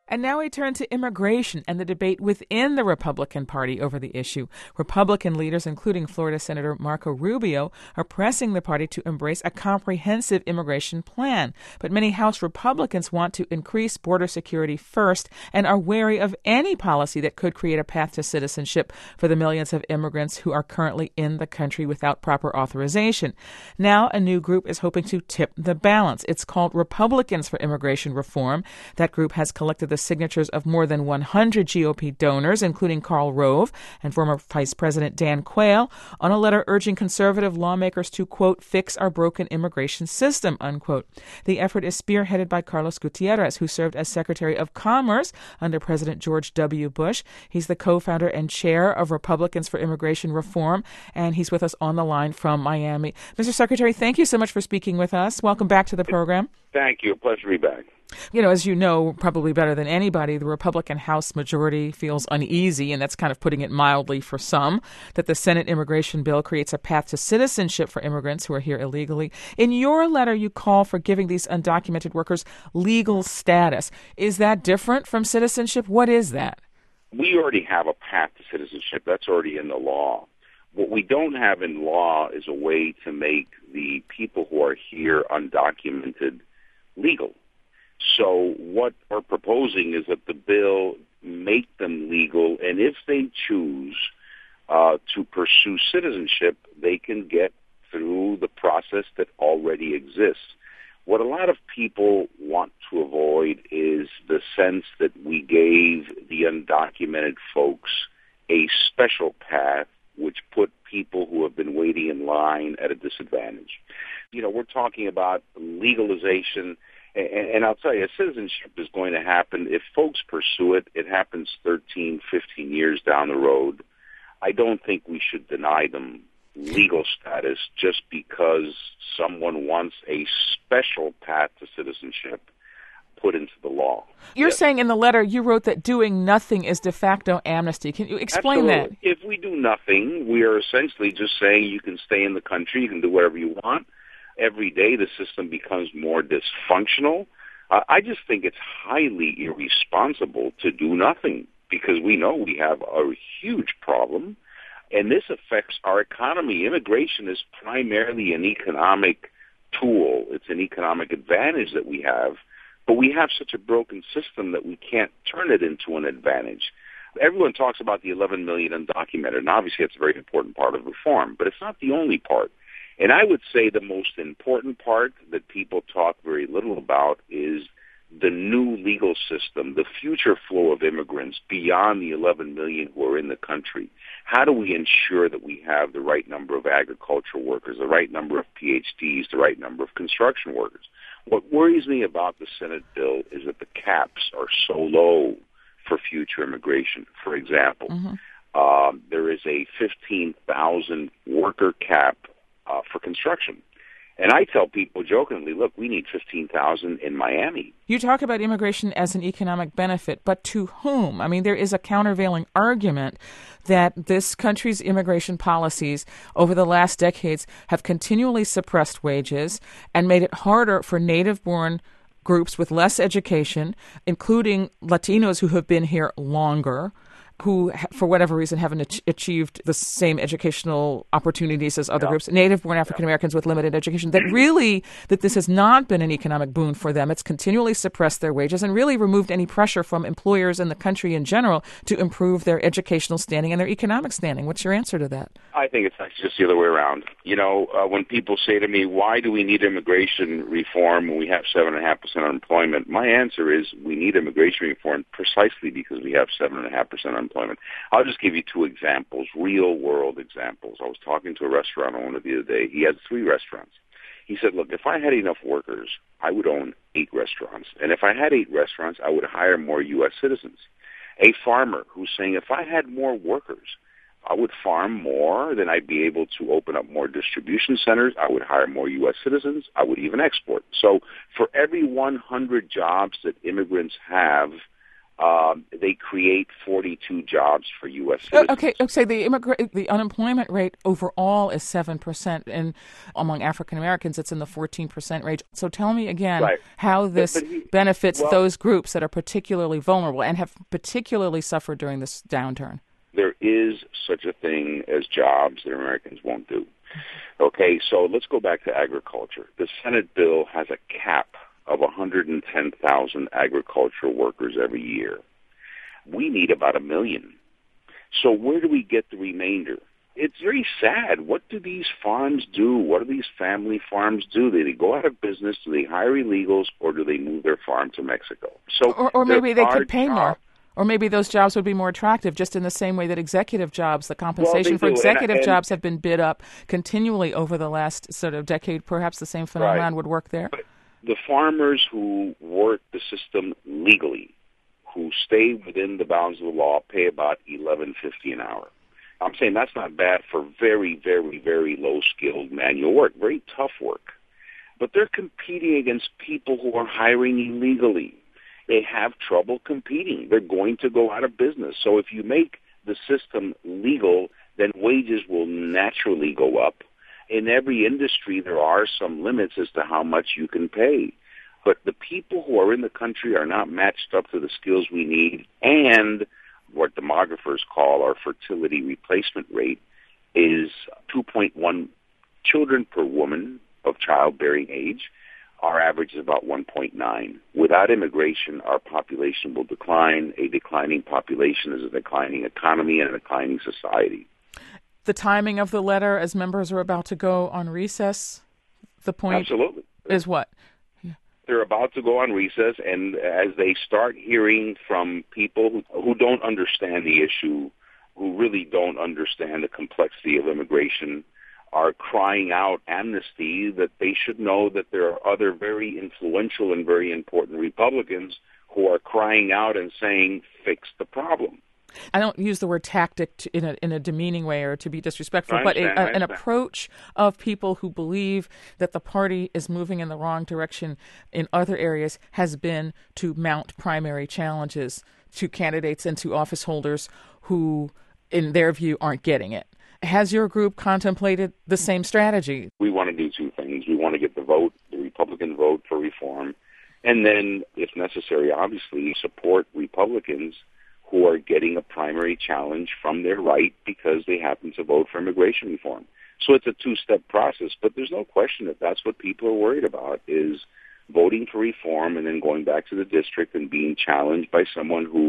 And now we turn to immigration and the debate within the Republican Party over the issue. Republican leaders, including Florida Senator Marco Rubio, are pressing the party to embrace a comprehensive immigration plan. But many House Republicans want to increase border security first and are wary of any policy that could create a path to citizenship for the millions of immigrants who are currently in the country without proper authorization. Now, a new group is hoping to tip the balance. It's called Republicans for Immigration Reform. That group has collected the signatures of more than 100 GOP donors, including Karl Rove and former Vice President Dan Quayle, on a letter urging conservative lawmakers to, quote, fix our broken immigration system, unquote. The effort is spearheaded by Carlos Gutierrez, who served as Secretary of Commerce under President George W. Bush. He's the co-founder and chair of Republicans for Immigration Reform, and he's with us on the line from Miami. Mr. Secretary, thank you so much for speaking with us. Welcome back to the program. Thank you. A pleasure to be back. You know, as you know, probably better than anybody, the Republican House majority feels uneasy, and that's kind of putting it mildly for some, that the Senate immigration bill creates a path to citizenship for immigrants who are here illegally. In your letter, you call for giving these undocumented workers legal status. Is that different from citizenship? What is that? We already have a path to citizenship. That's already in the law. What we don't have in law is a way to make the people who are here undocumented legal. So what we're proposing is that the bill make them legal, and if they choose to pursue citizenship, they can get through the process that already exists. What a lot of people want to avoid is the sense that we gave the undocumented folks a special path which put people who have been waiting in line at a disadvantage. You know, we're talking about legalization. And I'll tell you, citizenship is going to happen. If folks pursue it, it happens 13, 15 years down the road. I don't think we should deny them legal status just because someone wants a special path to citizenship put into the law. You're saying in the letter you wrote that doing nothing is de facto amnesty. Can you explain Absolutely. that? If we do nothing, we are essentially just saying you can stay in the country, you can do whatever you want. Every day the system becomes more dysfunctional. I just think it's highly irresponsible to do nothing because we know we have a huge problem, and this affects our economy. Immigration is primarily an economic tool. It's an economic advantage that we have, but we have such a broken system that we can't turn it into an advantage. Everyone talks about the 11 million undocumented, and obviously it's a very important part of reform, but it's not the only part. And I would say the most important part that people talk very little about is the new legal system, the future flow of immigrants beyond the 11 million who are in the country. How do we ensure that we have the right number of agricultural workers, the right number of PhDs, the right number of construction workers? What worries me about the Senate bill is that the caps are so low for future immigration. For example, there is a 15,000 worker cap for construction. And I tell people jokingly, look, we need 15,000 in Miami. You talk about immigration as an economic benefit, but to whom? I mean, there is a countervailing argument that this country's immigration policies over the last decades have continually suppressed wages and made it harder for native-born groups with less education, including Latinos who have been here longer, who, for whatever reason, haven't achieved the same educational opportunities as other groups, native-born African-Americans with limited education, that this has not been an economic boon for them. It's continually suppressed their wages and really removed any pressure from employers in the country in general to improve their educational standing and their economic standing. What's your answer to that? I think it's actually just the other way around. You know, when people say to me, why do we need immigration reform when we have 7.5% unemployment? My answer is we need immigration reform precisely because we have 7.5% unemployment. I'll just give you two examples, real-world examples. I was talking to a restaurant owner the other day. He had 3 restaurants. He said, look, if I had enough workers, I would own 8 restaurants. And if I had 8 restaurants, I would hire more U.S. citizens. A farmer who's saying, if I had more workers, I would farm more, then I'd be able to open up more distribution centers. I would hire more U.S. citizens. I would even export. So for every 100 jobs that immigrants have They create 42 jobs for U.S. citizens. Okay. The unemployment rate overall is 7%, and among African Americans, it's in the 14% range. So tell me again how this benefits those groups that are particularly vulnerable and have particularly suffered during this downturn. There is such a thing as jobs that Americans won't do. Okay, so let's go back to agriculture. The Senate bill has a cap of 110,000 agricultural workers every year. We need about 1 million. So where do we get the remainder? It's very sad. What do these farms do? What do these family farms do? Do they go out of business? Do they hire illegals, or do they move their farm to Mexico? So, or maybe they could pay more. Or maybe those jobs would be more attractive, just in the same way that executive jobs, the compensation for executive jobs have been bid up continually over the last sort of decade. Perhaps the same phenomenon would work there. But the farmers who work the system legally, who stay within the bounds of the law, pay about $11.50 an hour. I'm saying that's not bad for very, very, very low-skilled manual work, very tough work. But they're competing against people who are hiring illegally. They have trouble competing. They're going to go out of business. So if you make the system legal, then wages will naturally go up. In every industry, there are some limits as to how much you can pay. But the people who are in the country are not matched up to the skills we need, and what demographers call our fertility replacement rate is 2.1 children per woman of childbearing age. Our average is about 1.9. Without immigration, our population will decline. A declining population is a declining economy and a declining society. The timing of the letter, as members are about to go on recess, the point Absolutely. Is what? They're about to go on recess, and as they start hearing from people who don't understand the issue, who really don't understand the complexity of immigration, are crying out amnesty, that they should know that there are other very influential and very important Republicans who are crying out and saying, fix the problem. I don't use the word tactic in a demeaning way or to be disrespectful, but an approach of people who believe that the party is moving in the wrong direction in other areas has been to mount primary challenges to candidates and to office holders who, in their view, aren't getting it. Has your group contemplated the same strategy? We want to do two things. We want to get the vote, the Republican vote for reform, and then, if necessary, obviously support Republicans who are getting a primary challenge from their right because they happen to vote for immigration reform. So it's a two-step process, but there's no question that that's what people are worried about, is voting for reform and then going back to the district and being challenged by someone who,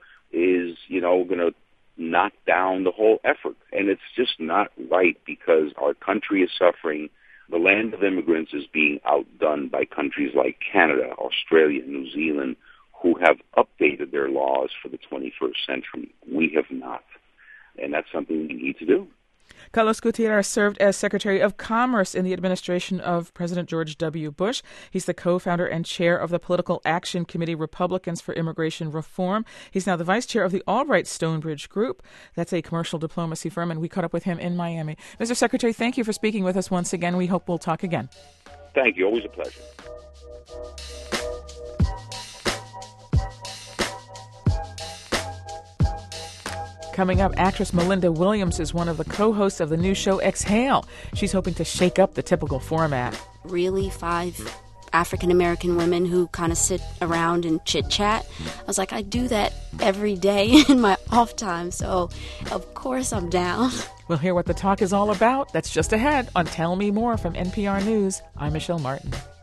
is, going to knock down the whole effort. And it's just not right, because our country is suffering. The land of immigrants is being outdone by countries like Canada, Australia, New Zealand, who have updated their laws for the 21st century. We have not. And that's something we need to do. Carlos Gutierrez served as Secretary of Commerce in the administration of President George W. Bush. He's the co-founder and chair of the Political Action Committee Republicans for Immigration Reform. He's now the vice chair of the Albright Stonebridge Group. That's a commercial diplomacy firm, and we caught up with him in Miami. Mr. Secretary, thank you for speaking with us once again. We hope we'll talk again. Thank you. Always a pleasure. Coming up, actress Melinda Williams is one of the co-hosts of the new show Exhale. She's hoping to shake up the typical format. Really 5 African-American women who kind of sit around and chit-chat. I was like, I do that every day in my off time, so of course I'm down. We'll hear what the talk is all about. That's just ahead on Tell Me More from NPR News. I'm Michelle Martin.